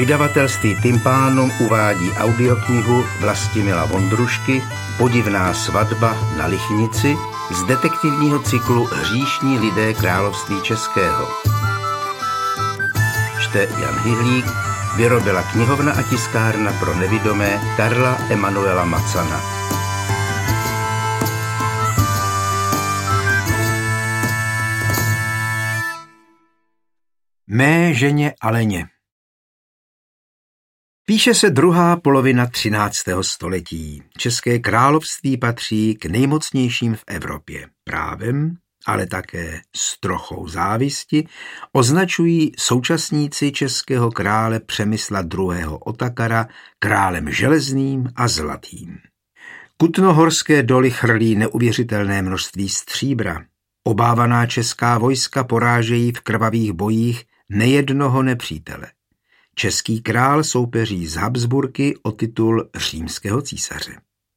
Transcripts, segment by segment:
Vydavatelství Tympánum uvádí audioknihu Vlastimila Vondrušky Podivná svatba na Lichnici z detektivního cyklu Hříšní lidé království českého. Čte Jan Hyhlík, vyrobila knihovna a tiskárna pro nevidomé Karla Emanuela Macana. Mé ženě Aleně. Píše se druhá polovina 13. století. České království patří k nejmocnějším v Evropě. Právem, ale také s trochou závisti, označují současníci českého krále Přemysla II. Otakara králem železným a zlatým. Kutnohorské doly chrlí neuvěřitelné množství stříbra. Obávaná česká vojska porážejí v krvavých bojích nejednoho nepřítele. Český král soupeří z Habsburky o titul římského císaře.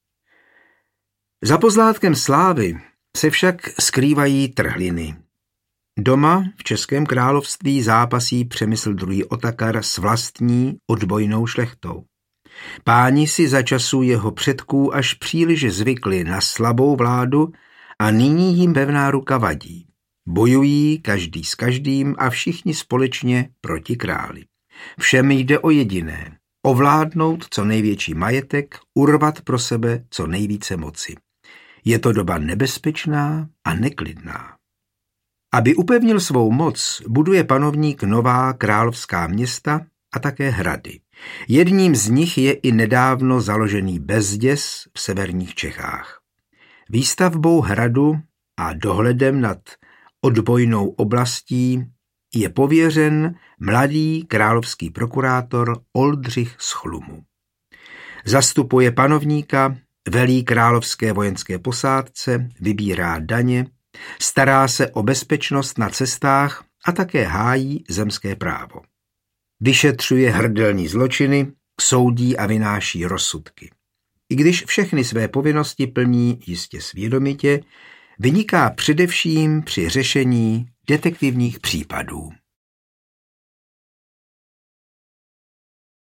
Za pozlátkem slávy se však skrývají trhliny. Doma v Českém království zápasí Přemysl II. Otakar s vlastní odbojnou šlechtou. Páni si za časů jeho předků až příliš zvykli na slabou vládu a nyní jim pevná ruka vadí. Bojují každý s každým a všichni společně proti králi. Všem jde o jediné, ovládnout co největší majetek, urvat pro sebe co nejvíce moci. Je to doba nebezpečná a neklidná. Aby upevnil svou moc, buduje panovník nová královská města a také hrady. Jedním z nich je i nedávno založený Bezděs v severních Čechách. Výstavbou hradu a dohledem nad odbojnou oblastí je pověřen mladý královský prokurátor Oldřich z Chlumu. Zastupuje panovníka, velí královské vojenské posádce, vybírá daně, stará se o bezpečnost na cestách a také hájí zemské právo. Vyšetřuje hrdelní zločiny, soudí a vynáší rozsudky. I když všechny své povinnosti plní jistě svědomitě, vyniká především při řešení detektivních případů.